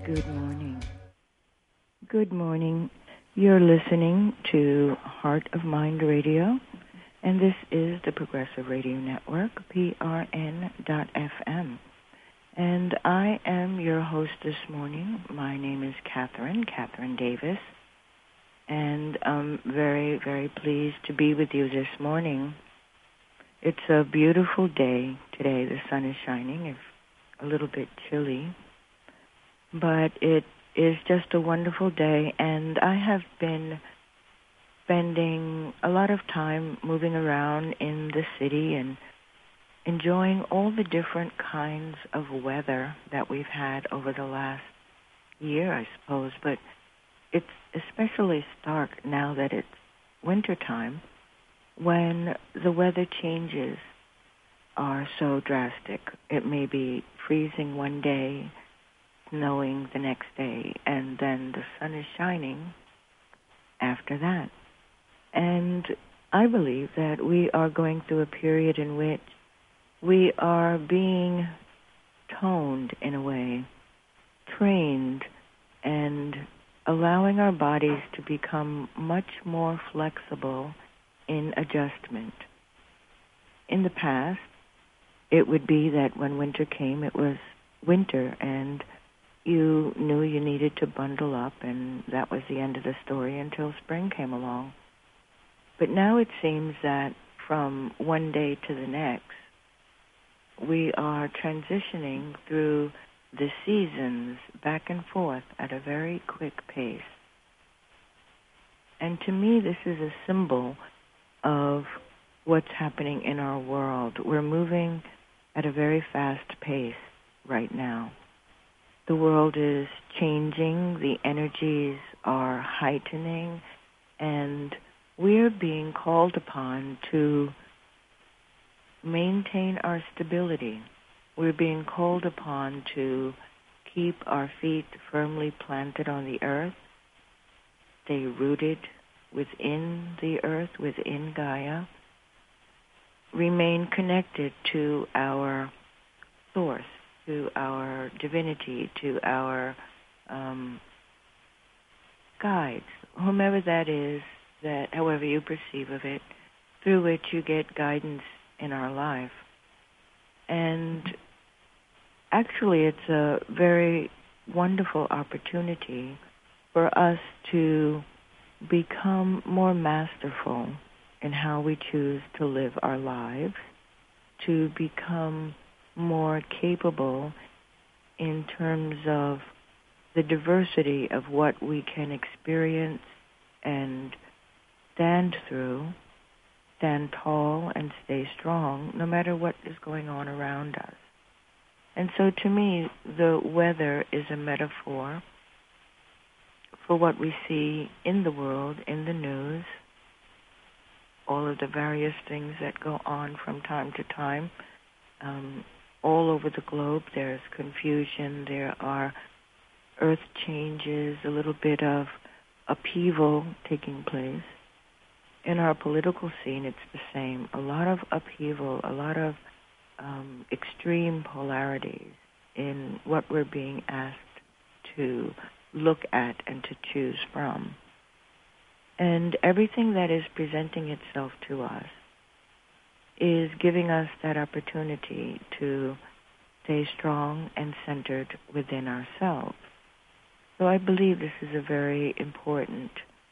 Good morning. Good morning. You're listening to Heart of Mind Radio, and this is the Progressive Radio Network, PRN.FM. And I am your host this morning. My name is Catherine Davis, and I'm very, very pleased to be with you this morning. It's a beautiful day today. The sun is shining. It's a little bit chilly, but it is just a wonderful day, and I have been spending a lot of time moving around in the city and enjoying all the different kinds of weather that we've had over the last year, I suppose. But it's especially stark now that it's wintertime, when the weather changes are so drastic. It may be freezing one day, snowing the next day, and then the sun is shining after that. And I believe that we are going through a period in which we are being toned in a way, trained, and allowing our bodies to become much more flexible in adjustment. In the past, it would be that when winter came, it was winter, and you knew you needed to bundle up, and that was the end of the story until spring came along. But now it seems that from one day to the next, we are transitioning through the seasons back and forth at a very quick pace. And to me, this is a symbol of what's happening in our world. We're moving at a very fast pace right now. The world is changing, the energies are heightening, and we're being called upon to maintain our stability. We're being called upon to keep our feet firmly planted on the earth, stay rooted within the earth, within Gaia, remain connected to our source, to our divinity, to our guides, whomever that is, that however you perceive of it, through which you get guidance in our life. And actually, it's a very wonderful opportunity for us to become more masterful in how we choose to live our lives, to become more capable in terms of the diversity of what we can experience and stand through, stand tall and stay strong, no matter what is going on around us. And so to me, the weather is a metaphor for what we see in the world, in the news, all of the various things that go on from time to time. All over the globe, there's confusion, there are earth changes, a little bit of upheaval taking place. In our political scene, it's the same. A lot of upheaval, a lot of extreme polarities in what we're being asked to look at and to choose from. And everything that is presenting itself to us is giving us that opportunity to stay strong and centered within ourselves. So I believe this is a very important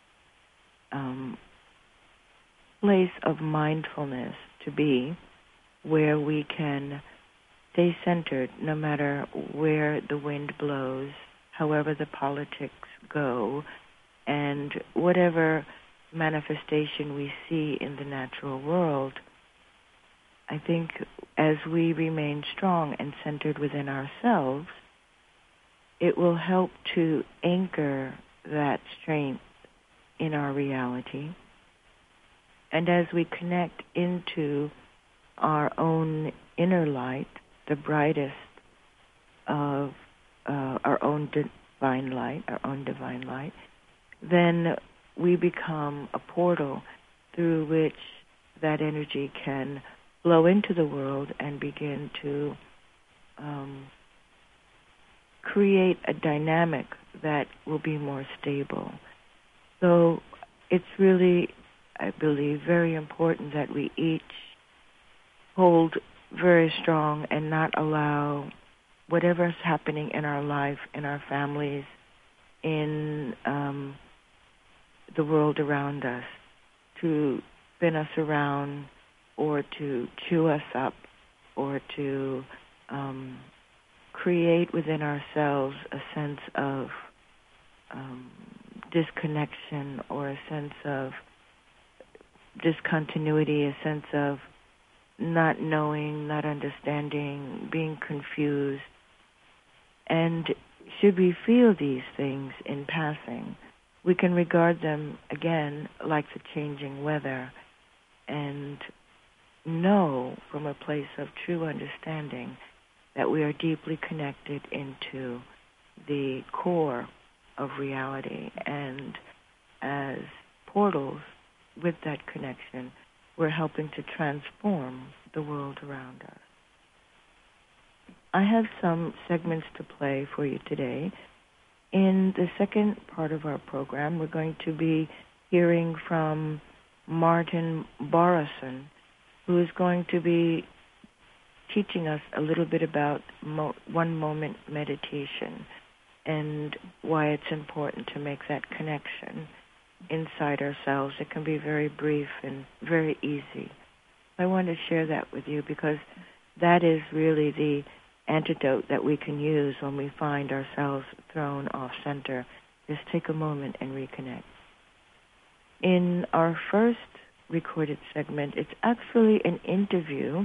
place of mindfulness to be, where we can stay centered no matter where the wind blows, however the politics go, and whatever manifestation we see in the natural world. I think as we remain strong and centered within ourselves, it will help to anchor that strength in our reality. And as we connect into our own inner light, the brightest of our own divine light, then we become a portal through which that energy can flow into the world and begin to create a dynamic that will be more stable. So it's really, I believe, very important that we each hold very strong and not allow whatever's happening in our life, in our families, in the world around us to spin us around or to chew us up or to create within ourselves a sense of disconnection or a sense of discontinuity, a sense of not knowing, not understanding, being confused. And should we feel these things in passing, we can regard them, again, like the changing weather and know from a place of true understanding that we are deeply connected into the core of reality. And as portals with that connection, we're helping to transform the world around us. I have some segments to play for you today. In the second part of our program, we're going to be hearing from Martin Borison, who is going to be teaching us a little bit about one-moment meditation and why it's important to make that connection inside ourselves. It can be very brief and very easy. I want to share that with you because that is really the antidote that we can use when we find ourselves thrown off center. Just take a moment and reconnect. In our first recorded segment, it's actually an interview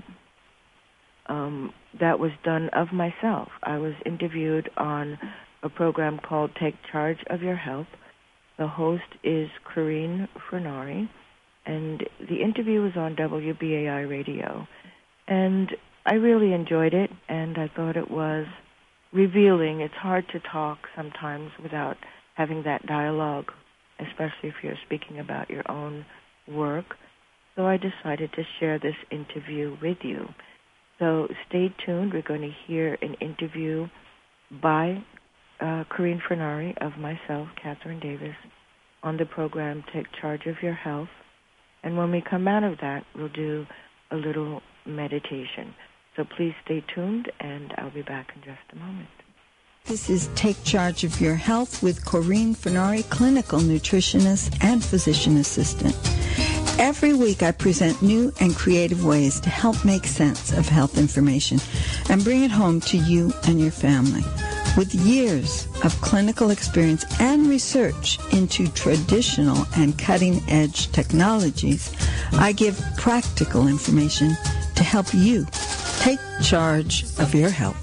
that was done of myself. I was interviewed on a program called Take Charge of Your Health. The host is Corinne Furnari, and the interview was on WBAI radio. And I really enjoyed it, and I thought it was revealing. It's hard to talk sometimes without having that dialogue, especially if you're speaking about your own work. So I decided to share this interview with you. So stay tuned. We're going to hear an interview by Corinne Furnari of myself, Catherine Davis, on the program Take Charge of Your Health. And when we come out of that, we'll do a little meditation. So please stay tuned, and I'll be back in just a moment. This is Take Charge of Your Health with Corinne Furnari, clinical nutritionist and physician assistant. Every week I present new and creative ways to help make sense of health information and bring it home to you and your family. With years of clinical experience and research into traditional and cutting-edge technologies, I give practical information to help you take charge of your health.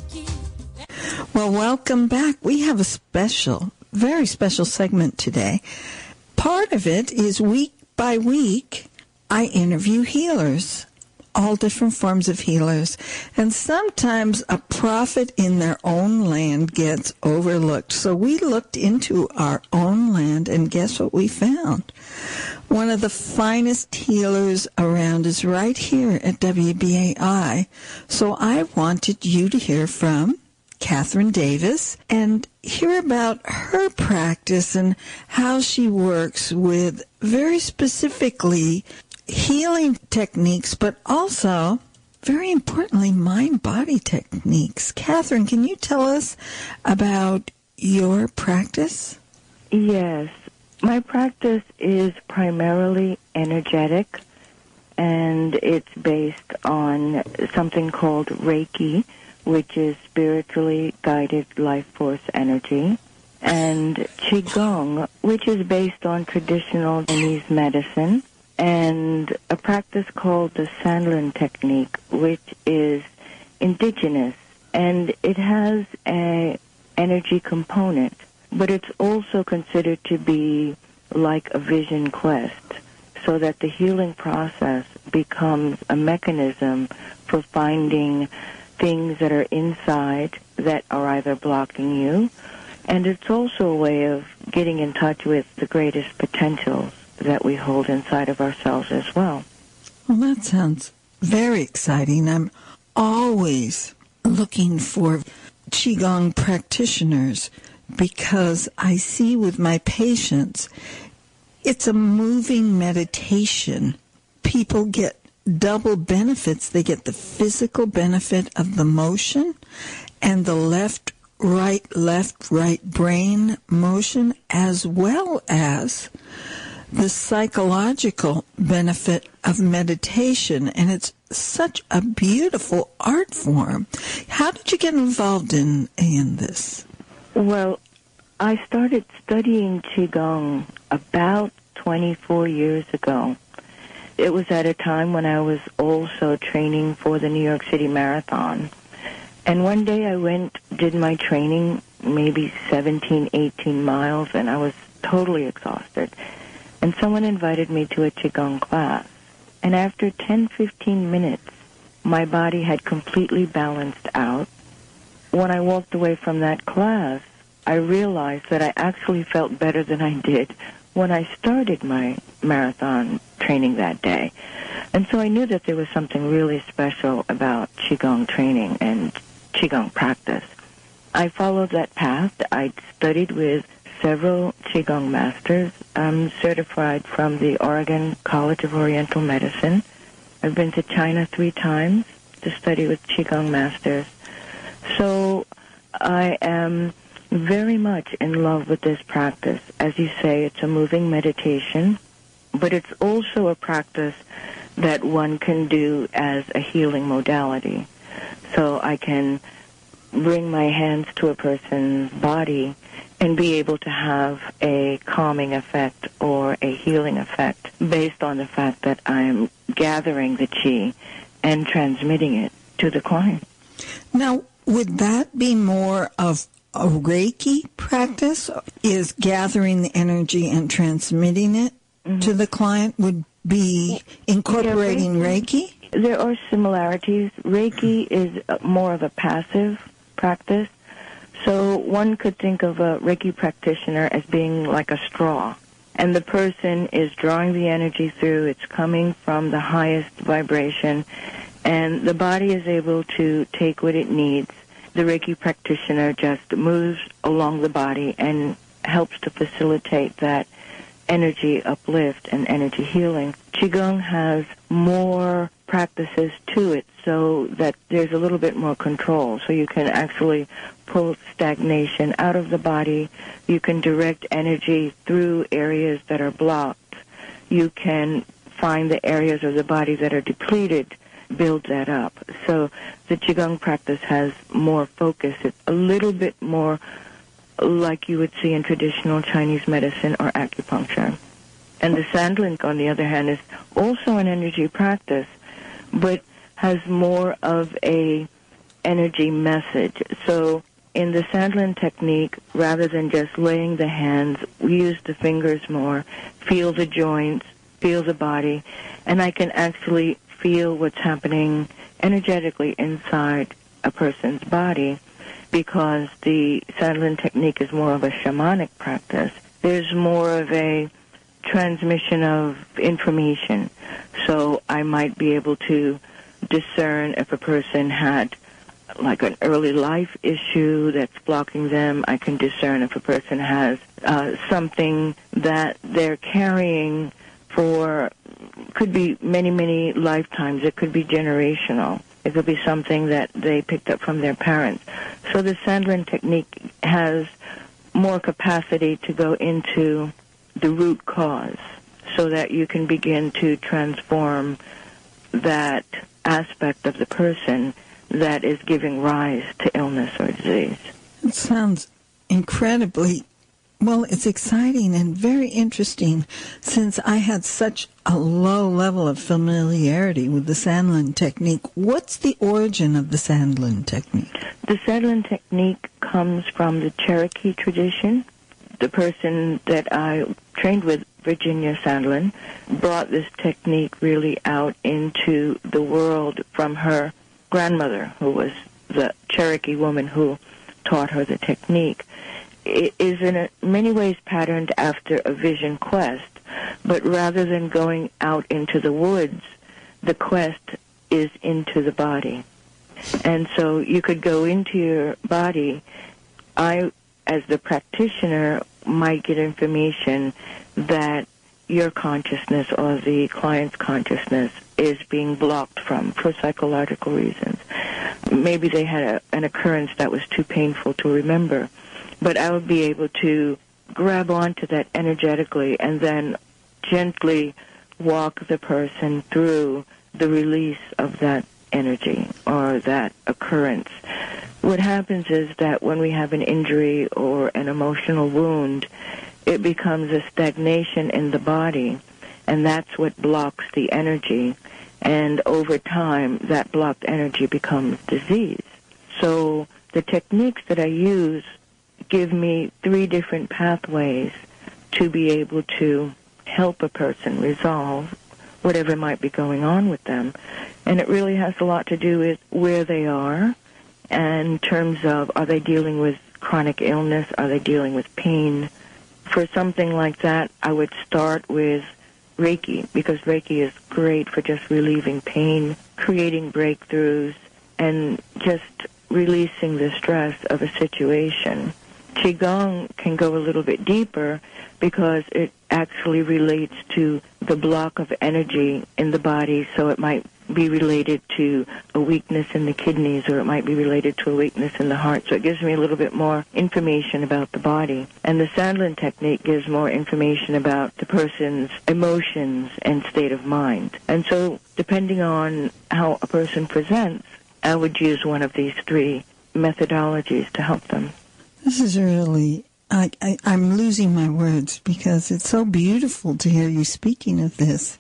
Well, welcome back. We have a very special segment today. Part of it is week by week, I interview healers, all different forms of healers, and sometimes a prophet in their own land gets overlooked. So we looked into our own land, and guess what we found? One of the finest healers around is right here at WBAI. So I wanted you to hear from Catherine Davis and hear about her practice and how she works with very specifically healing techniques, but also, very importantly, mind-body techniques. Catherine, can you tell us about your practice? Yes. My practice is primarily energetic, and it's based on something called Reiki, which is spiritually guided life force energy, and Qigong, which is based on traditional Chinese medicine, and a practice called the Sandlin technique, which is indigenous, and it has an energy component, but it's also considered to be like a vision quest, so that the healing process becomes a mechanism for finding things that are inside that are either blocking you, and it's also a way of getting in touch with the greatest potentials that we hold inside of ourselves as well. Well, that sounds very exciting. I'm always looking for Qigong practitioners because I see with my patients it's a moving meditation. People get double benefits. They get the physical benefit of the motion and the left, right brain motion, as well as the psychological benefit of meditation. And it's such a beautiful art form. How did you get involved in this? Well, I started studying Qigong about 24 years ago. It was at a time when I was also training for the New York City Marathon. And one day I did my training, maybe 17, 18 miles, and I was totally exhausted. And someone invited me to a Qigong class. And after 10, 15 minutes, my body had completely balanced out. When I walked away from that class, I realized that I actually felt better than I did when I started my marathon training that day. And so I knew that there was something really special about Qigong training and Qigong practice. I followed that path. I studied with several Qigong masters. I'm certified from the Oregon College of Oriental Medicine. I've been to China 3 times to study with Qigong masters. So I am very much in love with this practice. As you say, it's a moving meditation, but it's also a practice that one can do as a healing modality. So I can bring my hands to a person's body and be able to have a calming effect or a healing effect based on the fact that I'm gathering the qi and transmitting it to the client. Now, would that be more of a Reiki practice? Is gathering the energy and transmitting it to the client would be incorporating Reiki? There are similarities. Reiki is more of a passive practice. So one could think of a Reiki practitioner as being like a straw. And the person is drawing the energy through. It's coming from the highest vibration. And the body is able to take what it needs. The Reiki practitioner just moves along the body and helps to facilitate that energy uplift and energy healing. Qigong has more practices to it so that there's a little bit more control. So you can actually pull stagnation out of the body. You can direct energy through areas that are blocked. You can find the areas of the body that are depleted, build that up. So the Qigong practice has more focus. It's a little bit more like you would see in traditional Chinese medicine or acupuncture. And the Sandlin, on the other hand, is also an energy practice, but has more of a energy message. So in the Sandlin technique, rather than just laying the hands, we use the fingers more, feel the joints, feel the body, and I can actually feel what's happening energetically inside a person's body, because the Sandlin technique is more of a shamanic practice. There's more of a transmission of information. So I might be able to discern if a person had like an early life issue that's blocking them. I can discern if a person has something that they're carrying for, could be many, many lifetimes. It could be generational. It could be something that they picked up from their parents. So the Sandlin technique has more capacity to go into the root cause so that you can begin to transform that aspect of the person that is giving rise to illness or disease. It sounds incredibly, well, it's exciting and very interesting, since I had such a low level of familiarity with the Sandlin technique. What's the origin of the Sandlin technique? The Sandlin technique comes from the Cherokee tradition. The person that I trained with, Virginia Sandlin, brought this technique really out into the world from her grandmother, who was the Cherokee woman who taught her the technique. It is in many ways patterned after a vision quest, but rather than going out into the woods, the quest is into the body. And so you could go into your body. I, as the practitioner, might get information that your consciousness or the client's consciousness is being blocked from for psychological reasons. Maybe they had an occurrence that was too painful to remember. But I would be able to grab onto that energetically and then gently walk the person through the release of that energy or that occurrence. What happens is that when we have an injury or an emotional wound, it becomes a stagnation in the body, and that's what blocks the energy. And over time, that blocked energy becomes disease. So the techniques that I use give me 3 different pathways to be able to help a person resolve whatever might be going on with them. And it really has a lot to do with where they are in terms of, are they dealing with chronic illness? Are they dealing with pain? For something like that, I would start with Reiki, because Reiki is great for just relieving pain, creating breakthroughs, and just releasing the stress of a situation. Qigong can go a little bit deeper because it actually relates to the block of energy in the body, so it might be related to a weakness in the kidneys, or it might be related to a weakness in the heart. So it gives me a little bit more information about the body. And the Sandlin technique gives more information about the person's emotions and state of mind. And so depending on how a person presents, I would use one of these 3 methodologies to help them. This is really, I'm losing my words because it's so beautiful to hear you speaking of this.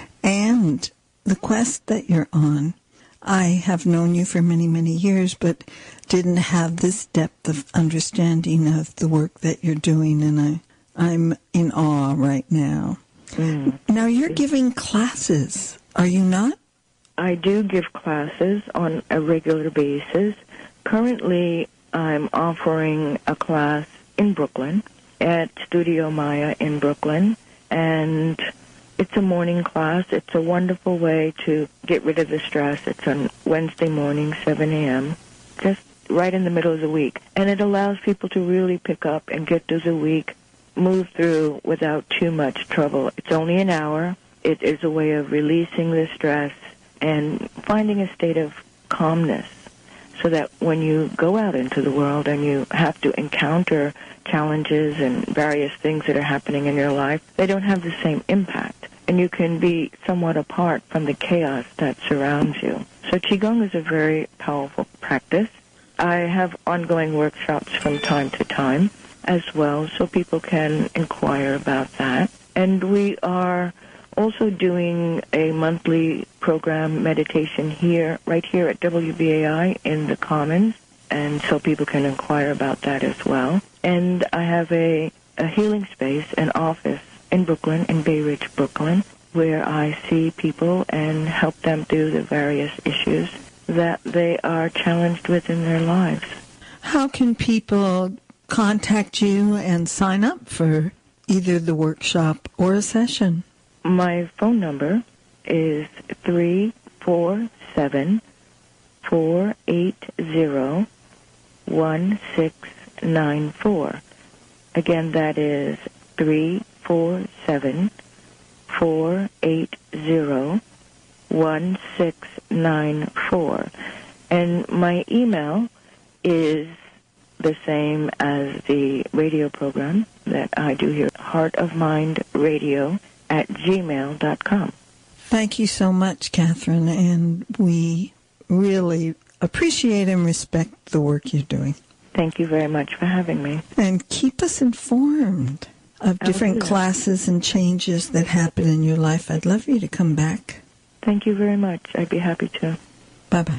And the quest that you're on, I have known you for many, many years, but didn't have this depth of understanding of the work that you're doing, and I'm in awe right now. Now, you're giving classes, are you not? I do give classes on a regular basis. Currently, I'm offering a class in Brooklyn at Studio Maya in Brooklyn, and it's a morning class. It's a wonderful way to get rid of the stress. It's on Wednesday morning, 7 a.m., just right in the middle of the week. And it allows people to really pick up and get through the week, move through without too much trouble. It's only an hour. It is a way of releasing the stress and finding a state of calmness, so that when you go out into the world and you have to encounter challenges and various things that are happening in your life, they don't have the same impact. And you can be somewhat apart from the chaos that surrounds you. So Qigong is a very powerful practice. I have ongoing workshops from time to time as well, so people can inquire about that. And we are also doing a monthly program meditation here, right here at WBAI in the Commons, and so people can inquire about that as well. And I have a healing space, an office in Brooklyn, in Bay Ridge, Brooklyn, where I see people and help them through the various issues that they are challenged with in their lives. How can people contact you and sign up for either the workshop or a session? My phone number is 347-480-1694. Again, that is 347-480-1694. And my email is the same as the radio program that I do here, heartofmindradio@gmail.com. Thank you so much, Catherine, and we really appreciate and respect the work you're doing. Thank you very much for having me. And keep us informed of different classes and changes that happen in your life. I'd love you to come back. Thank you very much. I'd be happy to. Bye-bye.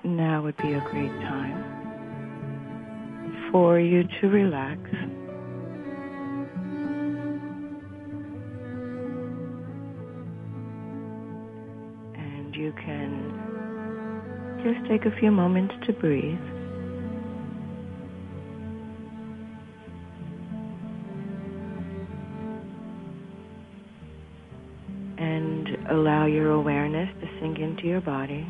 now would be a great time for you to relax. And you can just take a few moments to breathe. And allow your awareness to sink into your body.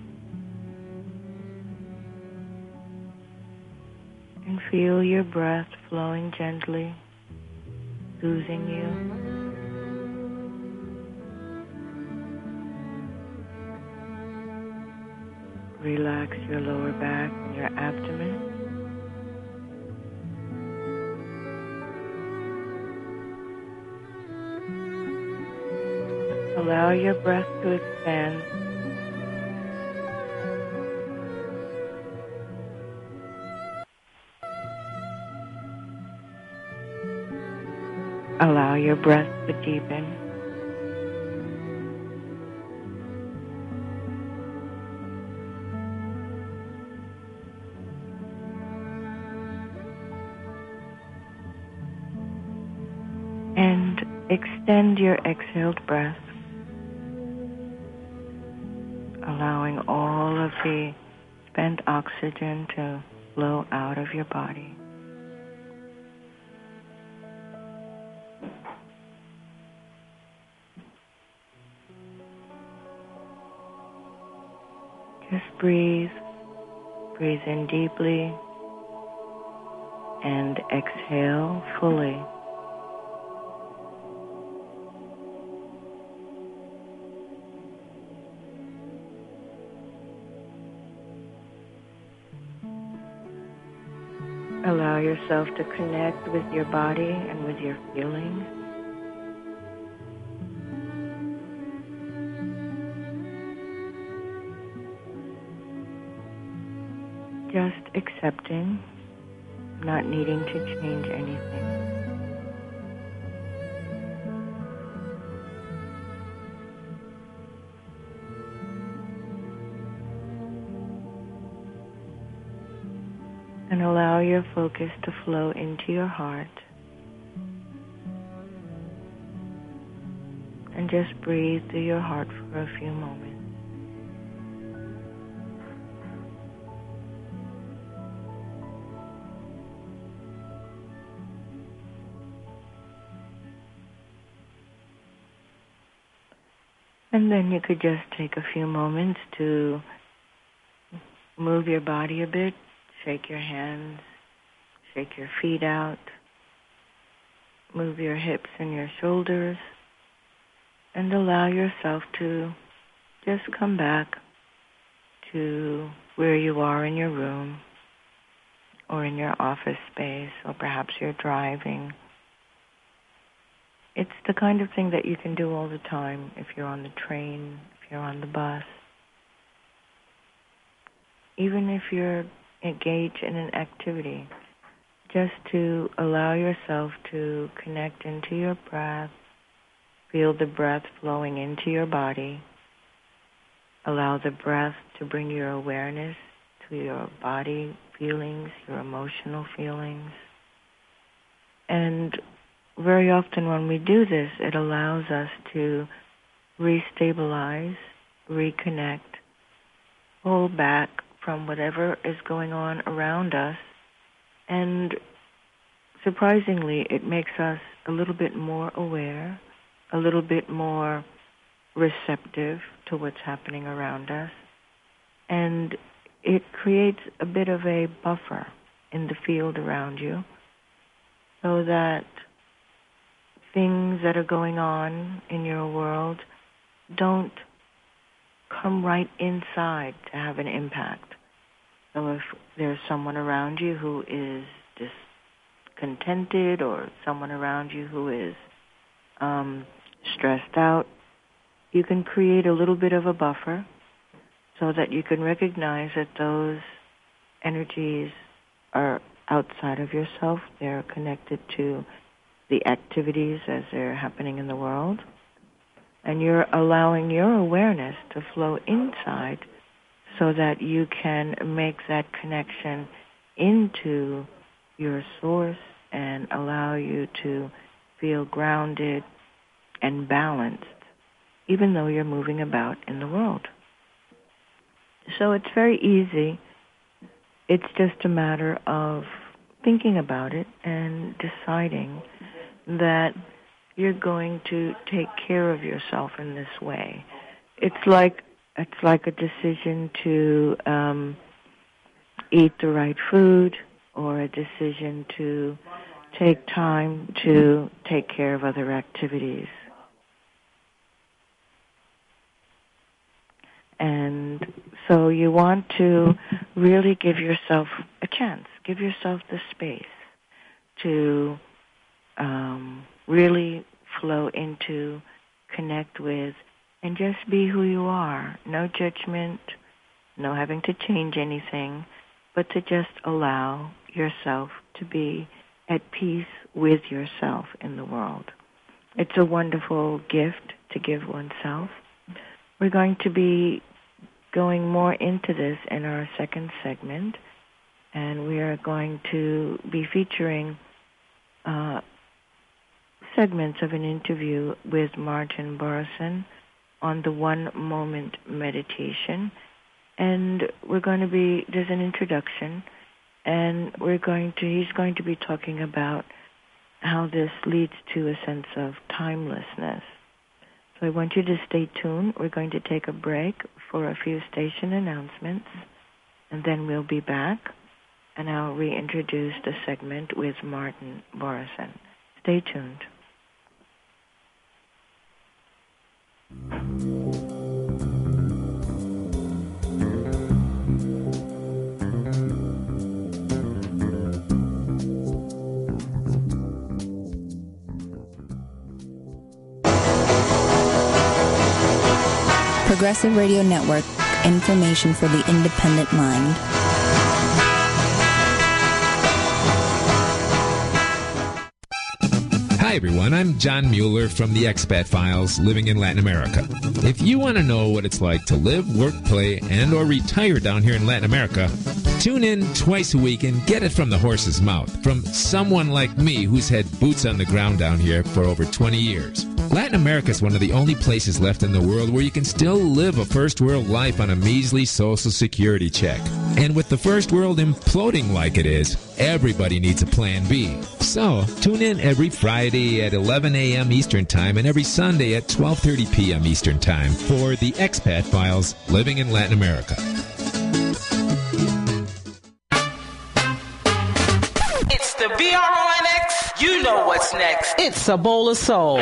And feel your breath flowing gently, soothing you. Relax your lower back and your abdomen. Allow your breath to expand. Allow your breath to deepen. And extend your exhaled breath, allowing all of the spent oxygen to flow out of your body. Just breathe. Breathe in deeply and exhale fully. Allow yourself to connect with your body and with your feelings. Just accepting, not needing to change anything. And allow your focus to flow into your heart. And just breathe through your heart for a few moments. And then you could just take a few moments to move your body a bit, shake your hands, shake your feet out, move your hips and your shoulders, and allow yourself to just come back to where you are in your room or in your office space, or perhaps you're driving. It's the kind of thing that you can do all the time if you're on the train, if you're on the bus. Even if you're engaged in an activity, just to allow yourself to connect into your breath, feel the breath flowing into your body, allow the breath to bring your awareness to your body feelings, your emotional feelings. And very often when we do this, it allows us to restabilize, reconnect, pull back from whatever is going on around us. And surprisingly, it makes us a little bit more aware, a little bit more receptive to what's happening around us. And it creates a bit of a buffer in the field around you so that things that are going on in your world don't come right inside to have an impact. So if there's someone around you who is discontented, or someone around you who is stressed out, you can create a little bit of a buffer so that you can recognize that those energies are outside of yourself. They're connected to the activities as they're happening in the world. And you're allowing your awareness to flow inside so that you can make that connection into your source and allow you to feel grounded and balanced, even though you're moving about in the world. So it's very easy. It's just a matter of thinking about it and deciding that you're going to take care of yourself in this way. It's like a decision to eat the right food, or a decision to take time to take care of other activities. And so you want to really give yourself a chance, give yourself the space to really flow into, connect with, and just be who you are. No judgment, no having to change anything, but to just allow yourself to be at peace with yourself in the world. It's a wonderful gift to give oneself. We're going to be going more into this in our second segment, and we are going to be featuring segments of an interview with Martin Borison on the one moment meditation. And there's an introduction, and he's going to be talking about how this leads to a sense of timelessness. So I want you to stay tuned. We're going to take a break for a few station announcements, and then we'll be back, and I'll reintroduce the segment with Martin Borison. Stay tuned. Progressive Radio Network, information for the independent mind. Hi everyone, I'm John Mueller from the Expat Files, living in Latin America. If you want to know what it's like to live, work, play, and or retire down here in Latin America, tune in twice a week and get it from the horse's mouth, from someone like me who's had boots on the ground down here for over 20 years. Latin America is one of the only places left in the world where you can still live a first world life on a measly Social Security check. And with the first world imploding like it is, everybody needs a plan B. So, tune in every Friday at 11 a.m. Eastern Time and every Sunday at 12:30 p.m. Eastern Time for the Expat Files, living in Latin America. It's the BRONX. You know what's next. It's a bowl of soul.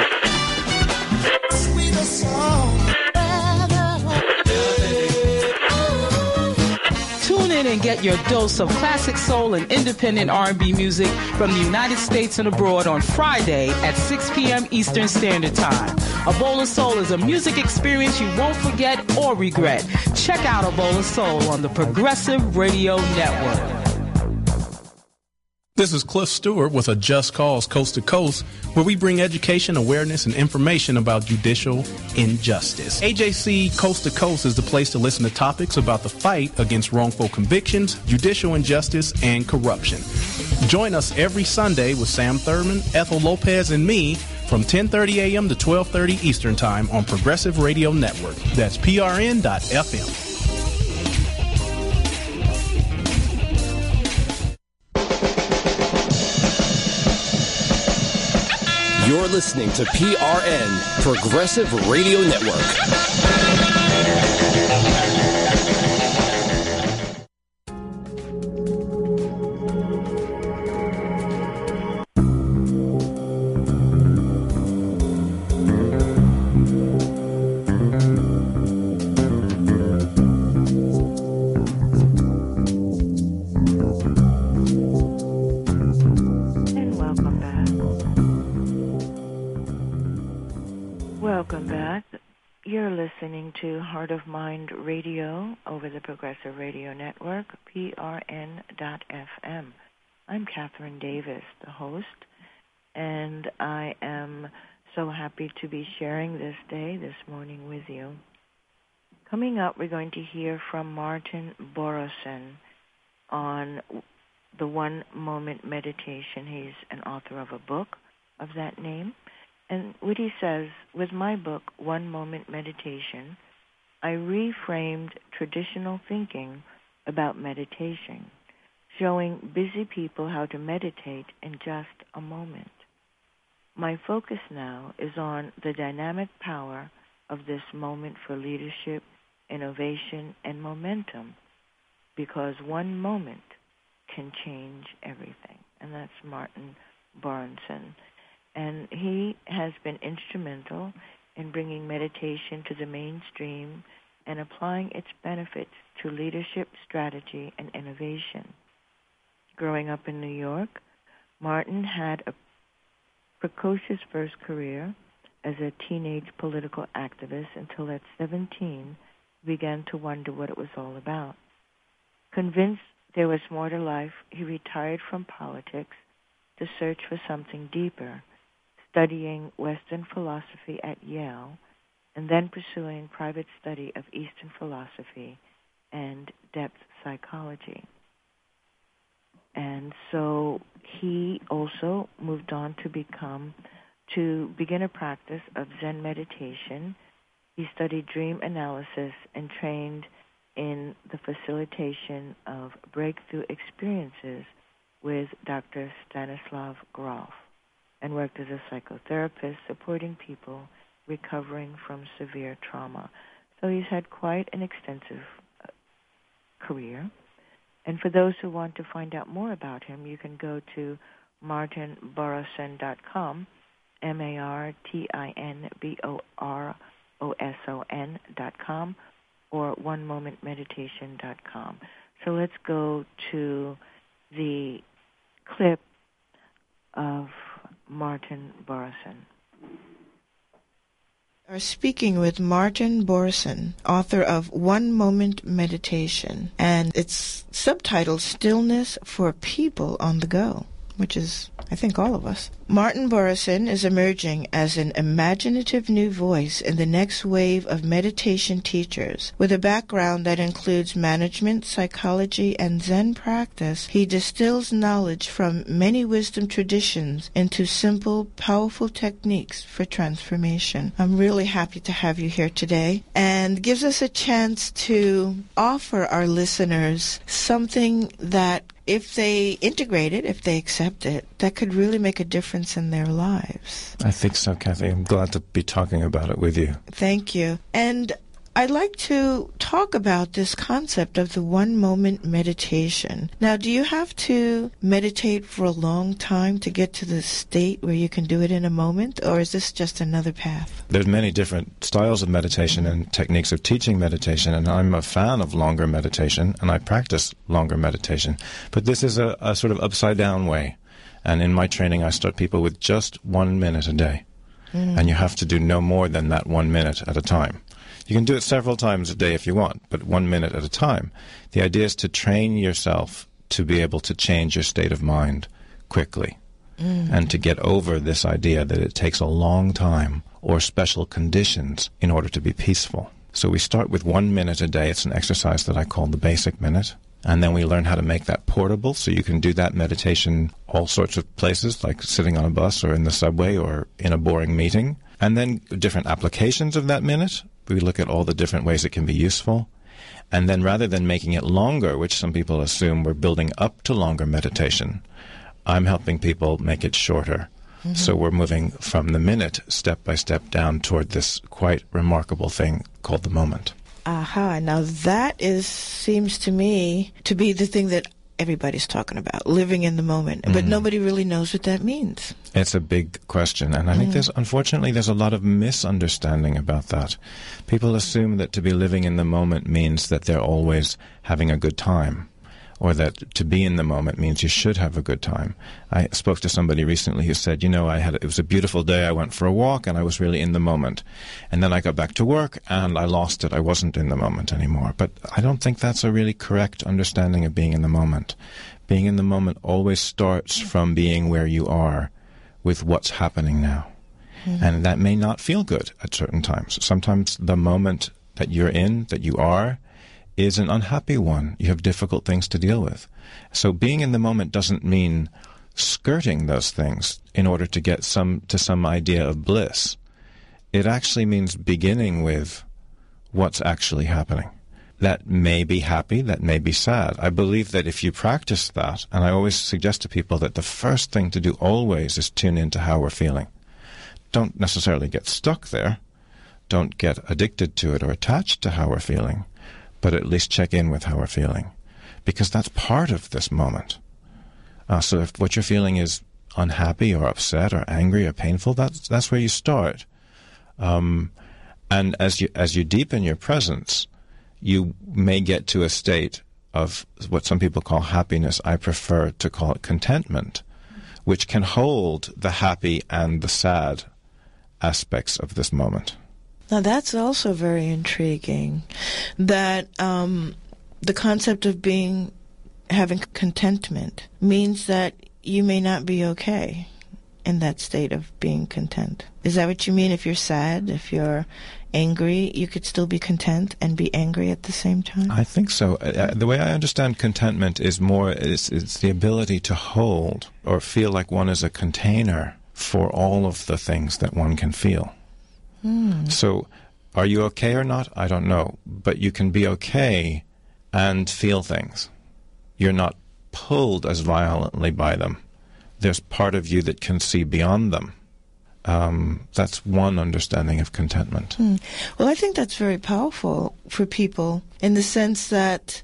Tune in and get your dose of classic soul and independent R&B music from the United States and abroad on Friday at 6 p.m. Eastern Standard Time. A Bowl of Soul is a music experience you won't forget or regret. Check out A Bowl of Soul on the Progressive Radio Network. This is Cliff Stewart with A Just Cause Coast to Coast, where we bring education, awareness, and information about judicial injustice. AJC Coast to Coast is the place to listen to topics about the fight against wrongful convictions, judicial injustice, and corruption. Join us every Sunday with Sam Thurman, Ethel Lopez, and me from 10:30 a.m. to 12:30 Eastern Time on Progressive Radio Network. That's PRN.FM. You're listening to PRN, Progressive Radio Network. Welcome back. You're listening to Heart of Mind Radio over the Progressive Radio Network, PRN.FM. I'm Catherine Davis, the host, and I am so happy to be sharing this day, this morning with you. Coming up, we're going to hear from Martin Boroson on the One Moment Meditation. He's an author of a book of that name. And what he says, with my book, One Moment Meditation, I reframed traditional thinking about meditation, showing busy people how to meditate in just a moment. My focus now is on the dynamic power of this moment for leadership, innovation, and momentum, because one moment can change everything. And that's Martin Boroson. And he has been instrumental in bringing meditation to the mainstream and applying its benefits to leadership, strategy, and innovation. Growing up in New York, Martin had a precocious first career as a teenage political activist until at 17 he began to wonder what it was all about. Convinced there was more to life, he retired from politics to search for something deeper, studying Western philosophy at Yale, and then pursuing private study of Eastern philosophy and depth psychology. And so he also moved on to begin a practice of Zen meditation. He studied dream analysis and trained in the facilitation of breakthrough experiences with Dr. Stanislav Grof, and worked as a psychotherapist supporting people recovering from severe trauma. So he's had quite an extensive career. And for those who want to find out more about him, you can go to martinboroson.com, martinboroson.com, or onemomentmeditation.com. So let's go to the clip of Martin Boroson. Are speaking with Martin Boroson, author of One Moment Meditation, and it's subtitled Stillness for People on the Go, which is, I think, all of us. Martin Boroson is emerging as an imaginative new voice in the next wave of meditation teachers. With a background that includes management, psychology, and Zen practice, he distills knowledge from many wisdom traditions into simple, powerful techniques for transformation. I'm really happy to have you here today, and gives us a chance to offer our listeners something that, if they integrate it, if they accept it, that could really make a difference in their lives. I think so, Kathy. I'm glad to be talking about it with you. Thank you. And I'd like to talk about this concept of the one-moment meditation. Now, do you have to meditate for a long time to get to the state where you can do it in a moment, or is this just another path? There's many different styles of meditation and techniques of teaching meditation, and I'm a fan of longer meditation, and I practice longer meditation. But this is a sort of upside-down way. And in my training, I start people with just 1 minute a day. And you have to do no more than that 1 minute at a time. You can do it several times a day if you want, but 1 minute at a time. The idea is to train yourself to be able to change your state of mind quickly and to get over this idea that it takes a long time or special conditions in order to be peaceful. So we start with 1 minute a day. It's an exercise that I call the basic minute. And then we learn how to make that portable, so you can do that meditation all sorts of places, like sitting on a bus or in the subway or in a boring meeting. And then different applications of that minute. We look at all the different ways it can be useful. And then rather than making it longer, which some people assume we're building up to longer meditation, I'm helping people make it shorter. So we're moving from the minute step by step down toward this quite remarkable thing called the moment. Aha. Now that seems to me to be the thing that everybody's talking about, living in the moment. But nobody really knows what that means. It's a big question, and I think there's a lot of misunderstanding about that. People assume that to be living in the moment means that they're always having a good time, or that to be in the moment means you should have a good time. I spoke to somebody recently who said, it was a beautiful day, I went for a walk, and I was really in the moment. And then I got back to work, and I lost it. I wasn't in the moment anymore. But I don't think that's a really correct understanding of being in the moment. Being in the moment always starts from being where you are with what's happening now. And that may not feel good at certain times. Sometimes the moment that you're in, that you are, is an unhappy one. You have difficult things to deal with. So being in the moment doesn't mean skirting those things in order to get to some idea of bliss. It actually means beginning with what's actually happening. That may be happy, that may be sad. I believe that if you practice that, and I always suggest to people that the first thing to do always is tune into how we're feeling. Don't necessarily get stuck there. Don't get addicted to it or attached to how we're feeling, but at least check in with how we're feeling, because that's part of this moment. So if what you're feeling is unhappy or upset or angry or painful, that's where you start. And as you deepen your presence, you may get to a state of what some people call happiness. I prefer to call it contentment, which can hold the happy and the sad aspects of this moment. Now that's also very intriguing, that the concept of having contentment means that you may not be okay in that state of being content. Is that what you mean? If you're sad, if you're angry, you could still be content and be angry at the same time? I think so. The way I understand contentment is it's the ability to hold or feel like one is a container for all of the things that one can feel. So are you okay or not? I don't know. But you can be okay and feel things. You're not pulled as violently by them. There's part of you that can see beyond them. That's one understanding of contentment. Well, I think that's very powerful for people in the sense that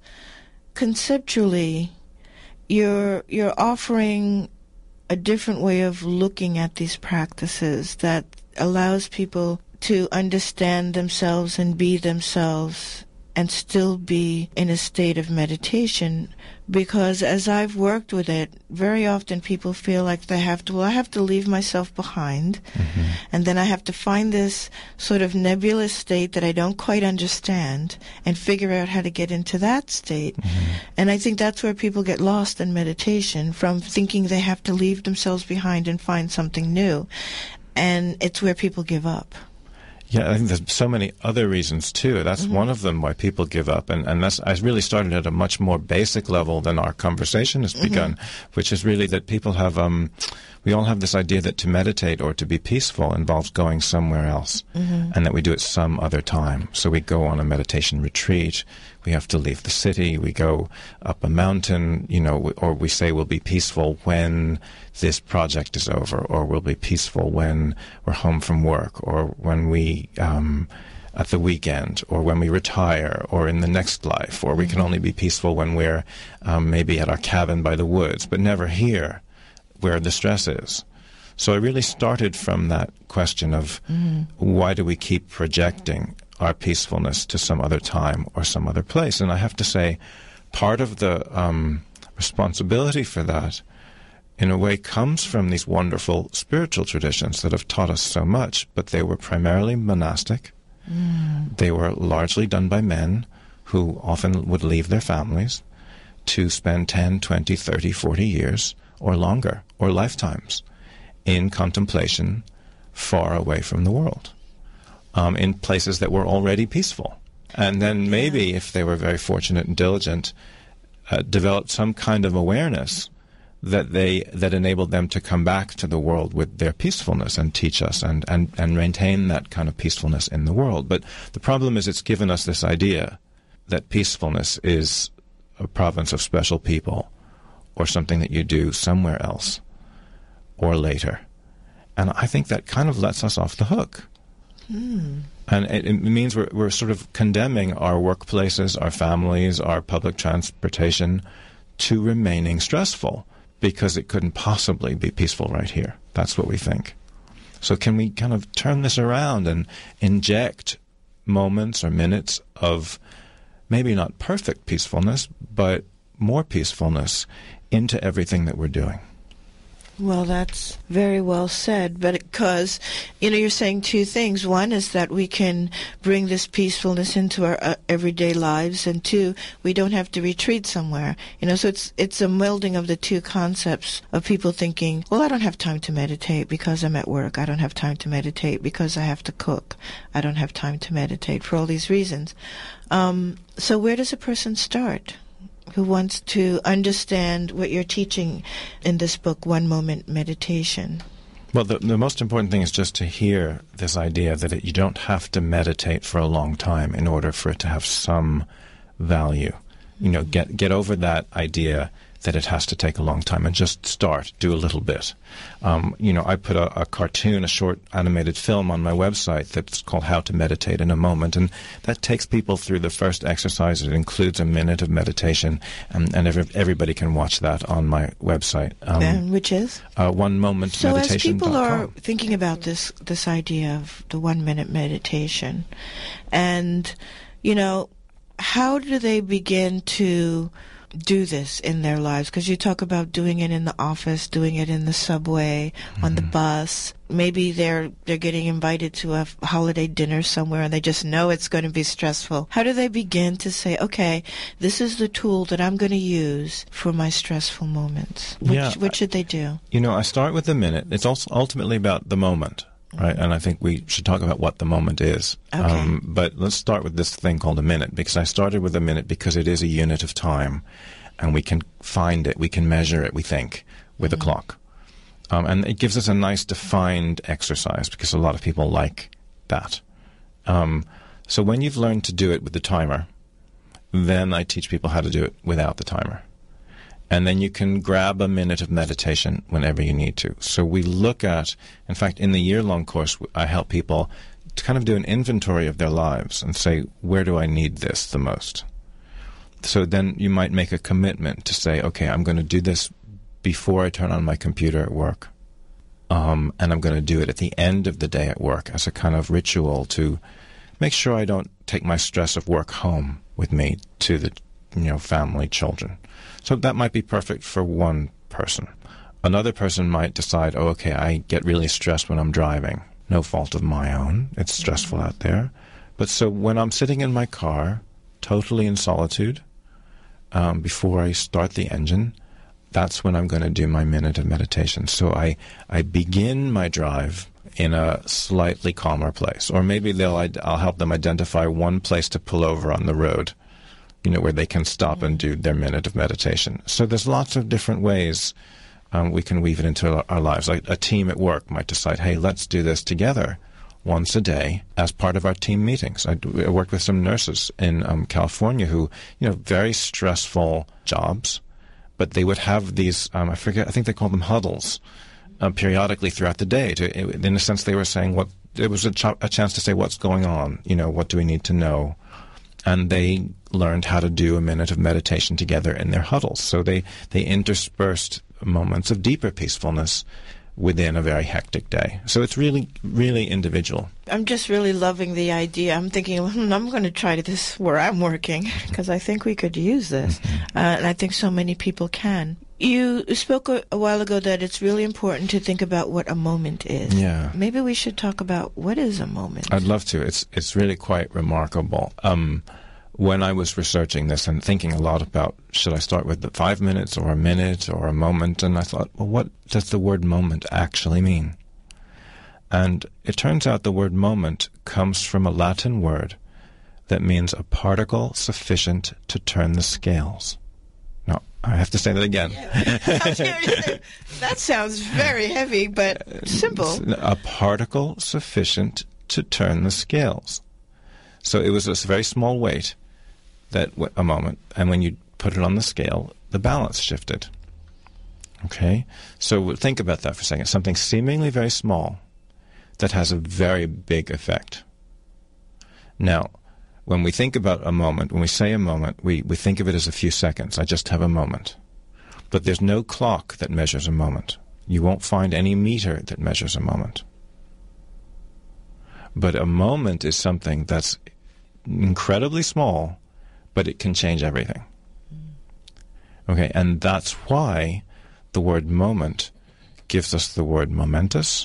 conceptually you're offering a different way of looking at these practices that allows people to understand themselves and be themselves and still be in a state of meditation. Because as I've worked with it, very often people feel like I have to leave myself behind, and then I have to find this sort of nebulous state that I don't quite understand and figure out how to get into that state. And I think that's where people get lost in meditation, from thinking they have to leave themselves behind and find something new. And it's where people give up. Yeah, I think there's so many other reasons, too. That's one of them why people give up. And that's, I really started at a much more basic level than our conversation has begun, which is really that people have, we all have this idea that to meditate or to be peaceful involves going somewhere else, and that we do it some other time. So we go on a meditation retreat, we have to leave the city, we go up a mountain, or we say we'll be peaceful when this project is over, or we'll be peaceful when we're home from work, or when we, at the weekend, or when we retire, or in the next life, or we can only be peaceful when we're maybe at our cabin by the woods, but never here where the stress is. So I really started from that question of why do we keep projecting our peacefulness to some other time or some other place? And I have to say, part of the responsibility for that, in a way, comes from these wonderful spiritual traditions that have taught us so much, but they were primarily monastic. They were largely done by men who often would leave their families to spend 10, 20, 30, 40 years or longer, or lifetimes, in contemplation far away from the world, in places that were already peaceful. And then maybe, if they were very fortunate and diligent, developed some kind of awareness that enabled them to come back to the world with their peacefulness and teach us and maintain that kind of peacefulness in the world. But the problem is it's given us this idea that peacefulness is a province of special people, or something that you do somewhere else or later. And I think that kind of lets us off the hook. And it means we're sort of condemning our workplaces, our families, our public transportation to remaining stressful because it couldn't possibly be peaceful right here. That's what we think. So can we kind of turn this around and inject moments or minutes of maybe not perfect peacefulness, but more peacefulness into everything that we're doing? Well, that's very well said, but because, you're saying two things. One is that we can bring this peacefulness into our everyday lives, and two, we don't have to retreat somewhere. So it's a melding of the two concepts of people thinking, well, I don't have time to meditate because I'm at work. I don't have time to meditate because I have to cook. I don't have time to meditate for all these reasons. So where does a person start who wants to understand what you're teaching in this book, One Moment Meditation? Well, the most important thing is just to hear this idea that you don't have to meditate for a long time in order for it to have some value. Get over that idea that it has to take a long time and just start, do a little bit. I put a cartoon, a short animated film on my website that's called How to Meditate in a Moment, and that takes people through the first exercise. It includes a minute of meditation, and everybody can watch that on my website. Which is? OneMomentMeditation.com. So as people are thinking about this idea of the 1 minute meditation, and, how do they begin to do this in their lives? Because you talk about doing it in the office, doing it in the subway, on the bus. Maybe they're getting invited to a holiday dinner somewhere and they just know it's going to be stressful. How do they begin to say, okay, this is the tool that I'm going to use for my stressful moments? What should they do? I start with the minute. It's also ultimately about the moment. Right, and I think we should talk about what the moment is. Okay. But let's start with this thing called a minute, because I started with a minute because it is a unit of time, and we can find it, we can measure it, we think, with a clock. And it gives us a nice defined exercise, because a lot of people like that. So when you've learned to do it with the timer, then I teach people how to do it without the timer. And then you can grab a minute of meditation whenever you need to. So we look at, in fact, in the year-long course, I help people to kind of do an inventory of their lives and say, where do I need this the most? So then you might make a commitment to say, okay, I'm going to do this before I turn on my computer at work. And I'm going to do it at the end of the day at work as a kind of ritual to make sure I don't take my stress of work home with me to the family, children. So that might be perfect for one person. Another person might decide, okay, I get really stressed when I'm driving. No fault of my own. It's stressful out there. But so when I'm sitting in my car, totally in solitude, before I start the engine, that's when I'm going to do my minute of meditation. So I begin my drive in a slightly calmer place. Or maybe I'll help them identify one place to pull over on the road, where they can stop and do their minute of meditation. So there's lots of different ways we can weave it into our lives. Like a team at work might decide, hey, let's do this together once a day as part of our team meetings. I worked with some nurses in California who, very stressful jobs, but they would have these, I think they call them huddles, periodically throughout the day. In a sense, they were saying it was a chance to say what's going on, what do we need to know? And they learned how to do a minute of meditation together in their huddles. So they interspersed moments of deeper peacefulness within a very hectic day. So it's really, really individual. I'm just really loving the idea. I'm thinking, I'm going to try this where I'm working, because I think we could use this. And I think so many people can. You spoke a while ago that it's really important to think about what a moment is. Yeah. Maybe we should talk about what is a moment. I'd love to. It's really quite remarkable. When I was researching this and thinking a lot about, should I start with the 5 minutes or a minute or a moment? And I thought, well, what does the word moment actually mean? And it turns out the word moment comes from a Latin word that means a particle sufficient to turn the scales. No, I have to say that again. That sounds very heavy, but simple. A particle sufficient to turn the scales. So it was a very small weight, a moment, and when you put it on the scale, the balance shifted. Okay? So think about that for a second. Something seemingly very small that has a very big effect. Now, when we think about a moment, when we say a moment, we think of it as a few seconds. I just have a moment. But there's no clock that measures a moment. You won't find any meter that measures a moment. But a moment is something that's incredibly small, but it can change everything. Okay, and that's why the word moment gives us the word momentous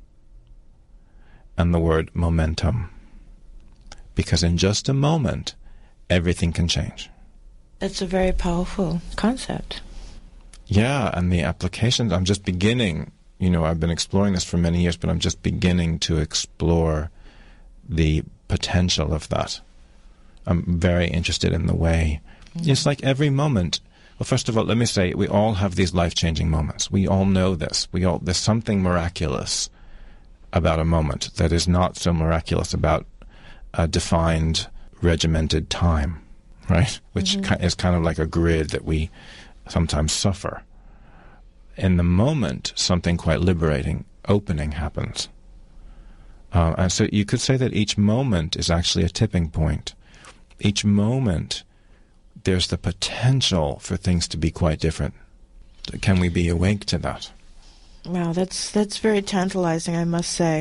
and the word momentum. Because in just a moment, everything can change. That's a very powerful concept. Yeah, and the applications, I'm just beginning, I've been exploring this for many years, but I'm just beginning to explore the potential of that. I'm very interested in the way. It's like every moment. Well, first of all, let me say, we all have these life-changing moments. We all know this. There's something miraculous about a moment that is not so miraculous about a defined, regimented time, right? Which is kind of like a grid that we sometimes suffer. In the moment, something quite liberating, opening happens. And so you could say that each moment is actually a tipping point. Each moment, there's the potential for things to be quite different. Can we be awake to that? Wow, that's very tantalizing, I must say.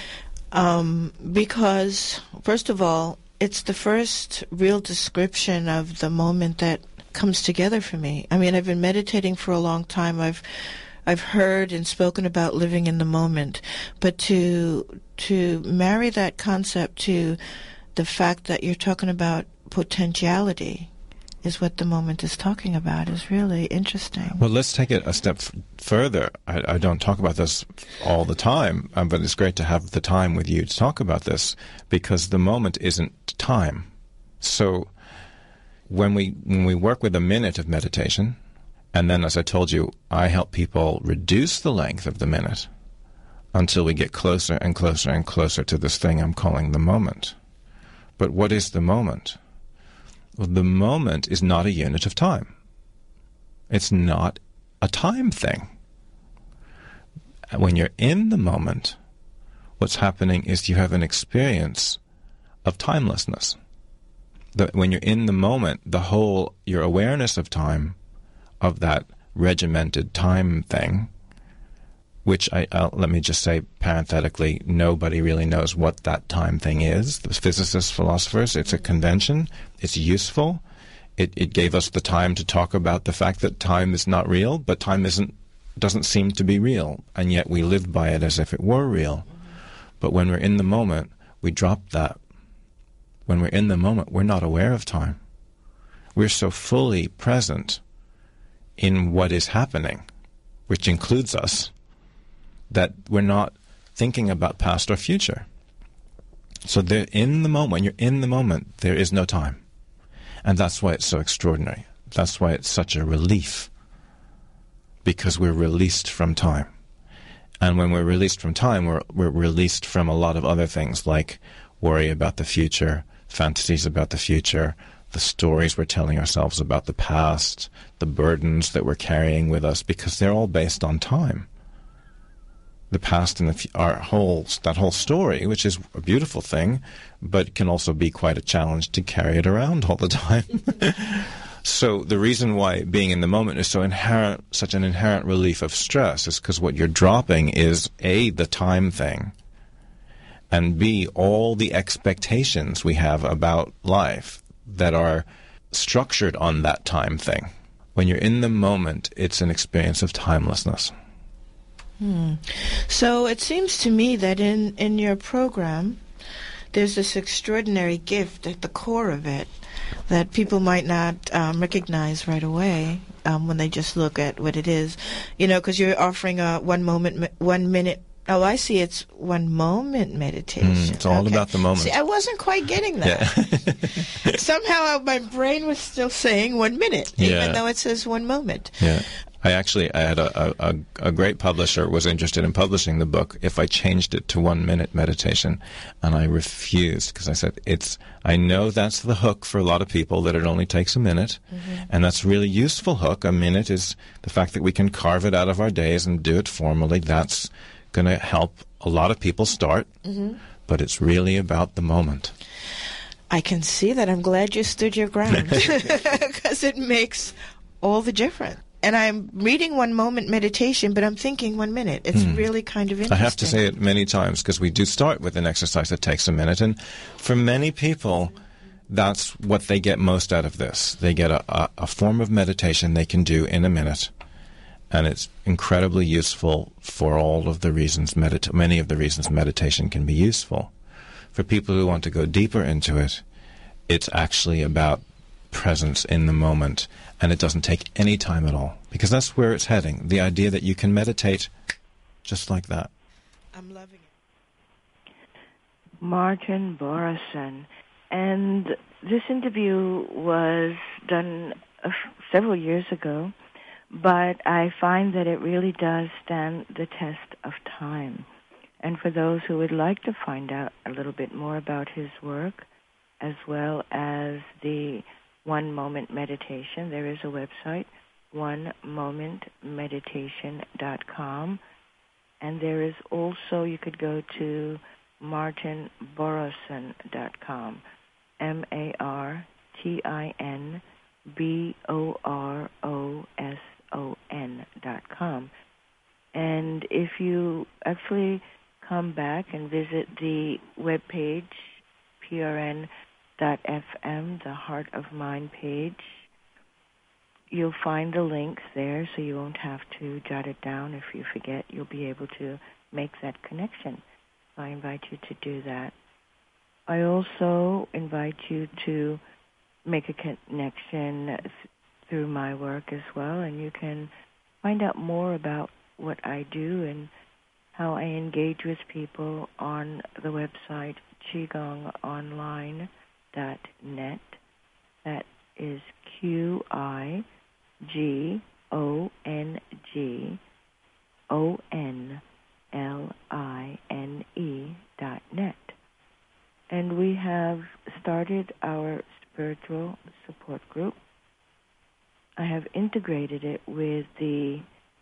Because, first of all, it's the first real description of the moment that comes together for me. I mean, I've been meditating for a long time. I've heard and spoken about living in the moment, but to marry that concept to the fact that you're talking about potentiality is what the moment is talking about is really interesting. Well, let's take it a step further. I don't talk about this all the time, but it's great to have the time with you to talk about this, because the moment isn't time. So when we work with a minute of meditation, and then, as I told you, I help people reduce the length of the minute until we get closer and closer and closer to this thing I'm calling the moment. But what is the moment? Well, the moment is not a unit of time. It's not a time thing. When you're in the moment, what's happening is you have an experience of timelessness. When you're in the moment, your awareness of time, of that regimented time thing, which let me just say parenthetically, nobody really knows what that time thing is. The physicists, philosophers, it's a convention. It's useful. It gave us the time to talk about the fact that time is not real, but time doesn't seem to be real, and yet we live by it as if it were real. But when we're in the moment, we drop that. When we're in the moment, we're not aware of time. We're so fully present in what is happening, which includes us, that we're not thinking about past or future. So in the moment, when you're in the moment, there is no time. And that's why it's so extraordinary. That's why it's such a relief, because we're released from time. And when we're released from time, we're released from a lot of other things, like worry about the future, fantasies about the future, the stories we're telling ourselves about the past, the burdens that we're carrying with us, because they're all based on time. The past and that whole story, which is a beautiful thing, but can also be quite a challenge to carry it around all the time. So the reason why being in the moment is such an inherent relief of stress is because what you're dropping is A, the time thing, and B, all the expectations we have about life that are structured on that time thing. When you're in the moment, it's an experience of timelessness. So it seems to me that in your program, there's this extraordinary gift at the core of it that people might not recognize right away when they just look at what it is. Because you're offering a 1 minute. Oh, I see. It's 1 moment meditation. It's all about the moment. See, I wasn't quite getting that. Yeah. Somehow my brain was still saying 1 minute, even though it says 1 moment. Yeah. I had a great publisher was interested in publishing the book if I changed it to 1 minute meditation, and I refused because I said I know that's the hook for a lot of people, that it only takes a minute, and that's a really useful hook. A minute is the fact that we can carve it out of our days and do it formally. That's going to help a lot of people start, but it's really about the moment. I can see that. I'm glad you stood your ground because it makes all the difference. And I'm reading 1 moment meditation, but I'm thinking 1 minute. It's really kind of interesting. I have to say it many times because we do start with an exercise that takes a minute. And for many people, that's what they get most out of this. They get a form of meditation they can do in a minute. And it's incredibly useful for all of the reasons, many of the reasons meditation can be useful. For people who want to go deeper into it, it's actually about presence in the moment, and it doesn't take any time at all, because that's where it's heading, the idea that you can meditate just like that. I'm loving it. Martin Borison. And this interview was done several years ago, but I find that it really does stand the test of time. And for those who would like to find out a little bit more about his work, as well as the One Moment Meditation, there is a website, onemomentmeditation.com. And there is also, you could go to martinborison.com, martinboroson.com. And if you actually come back and visit the webpage, prn.fm, the Heart of Mind page, you'll find the links there, so you won't have to jot it down. If you forget, you'll be able to make that connection. I invite you to do that. I also invite you to make a connection through my work as well, and you can find out more about what I do and how I engage with people on the website qigongonline.net. That is QIGONGONLINE.net. And we have started our spiritual support group. I have integrated it with the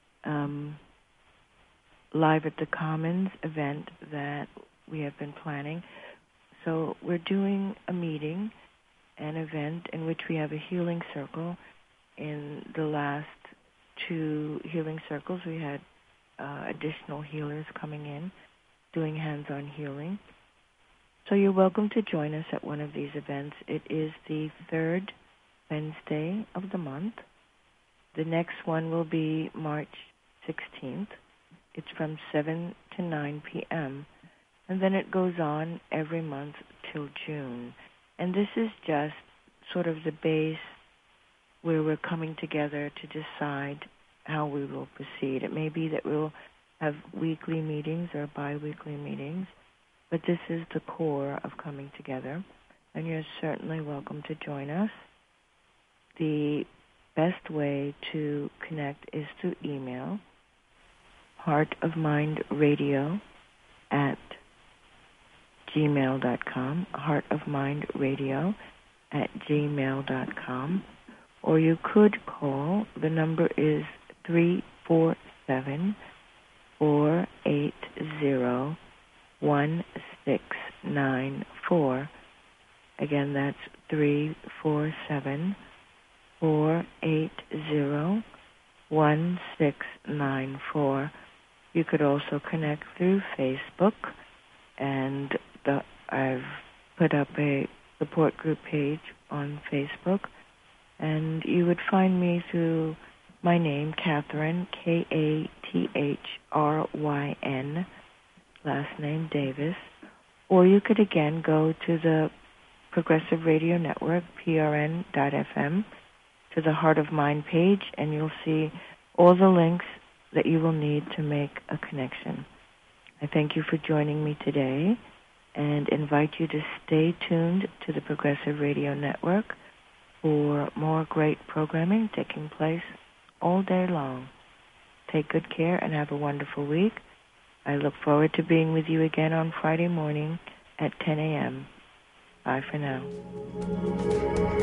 Live at the Commons event that we have been planning. So we're doing a meeting, an event in which we have a healing circle. In the last 2 healing circles, we had additional healers coming in, doing hands-on healing. So you're welcome to join us at one of these events. It is the 3rd Wednesday of the month. The next one will be March 16th. It's from 7 to 9 p.m. And then it goes on every month till June. And this is just sort of the base where we're coming together to decide how we will proceed. It may be that we'll have weekly meetings or bi-weekly meetings, but this is the core of coming together, and you're certainly welcome to join us. The best way to connect is through email, heartofmindradio@gmail.com, heartofmindradio@gmail.com, or you could call. The number is 347-480-1694. Again, that's 347-480-1694. You could also connect through Facebook, and I've put up a support group page on Facebook, and you would find me through my name, Kathryn, Kathryn, last name Davis, or you could again go to the Progressive Radio Network, prn.fm, to the Heart of Mind page, and you'll see all the links that you will need to make a connection. I thank you for joining me today and invite you to stay tuned to the Progressive Radio Network for more great programming taking place all day long. Take good care and have a wonderful week. I look forward to being with you again on Friday morning at 10 a.m. Bye for now.